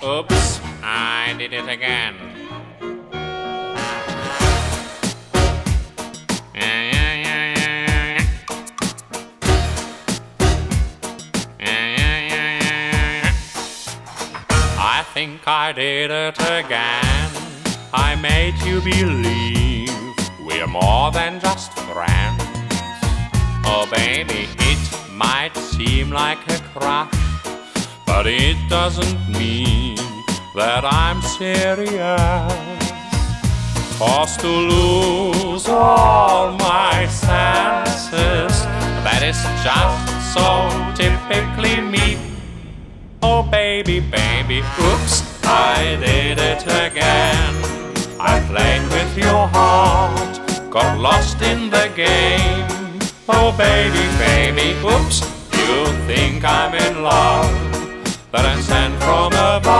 Oops, I did it again. I think I did it again. I made you believe we're more than just friends. Oh baby, it might seem like a crush, but it doesn't mean that I'm serious. 'Cause to lose all my senses, that is just so typically me. Oh baby, baby, oops, I did it again. I played with your heart, got lost in the game. Oh baby, baby, oops, you think I'm in love, that I'm sent from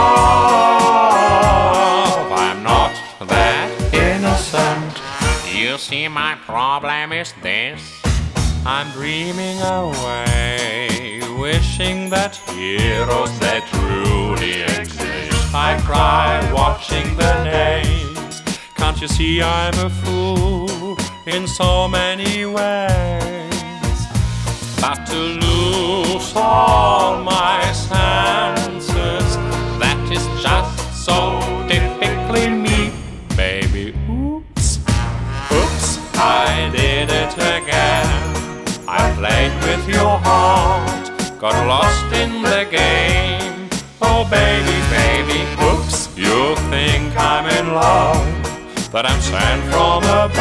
above. I'm not that innocent. You see, my problem is this: I'm dreaming away, wishing that heroes that truly exist. I cry watching the days. Can't you see I'm a fool in so many ways? But to lose all my senses, that is just so typically me. Baby, oops, oops, I did it again. I played with your heart, got lost in the game. Oh baby, baby, oops, you think I'm in love, that I'm sent from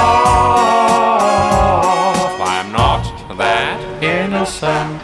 above. I'm not that innocent.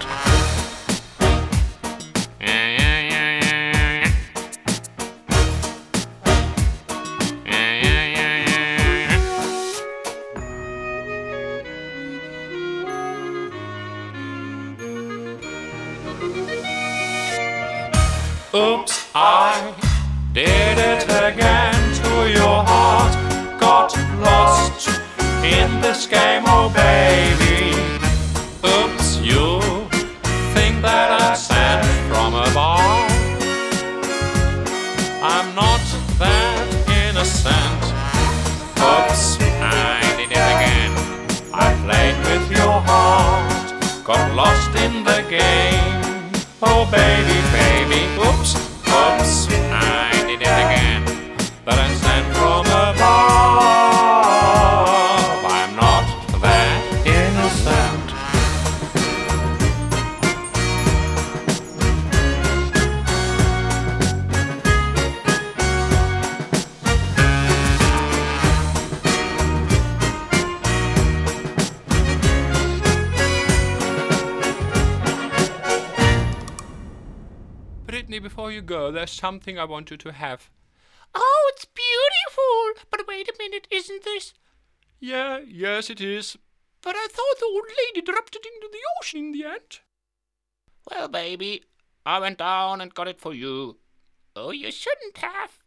Oops, I did it again to your heart. Got lost in this game, oh baby. Oops, you think that I'm sent from above. I'm not that innocent. Oops, I did it again. I played with your heart, got lost in the game. Oh baby, baby, oops, oops, I did it again. That I'm sent from above. I'm not that innocent. Brittany, before you go, there's something I want you to have. Oh, it's beautiful! But wait a minute, isn't this? Yes it is. But I thought the old lady dropped it into the ocean in the end. Well, baby, I went down and got it for you. Oh, you shouldn't have.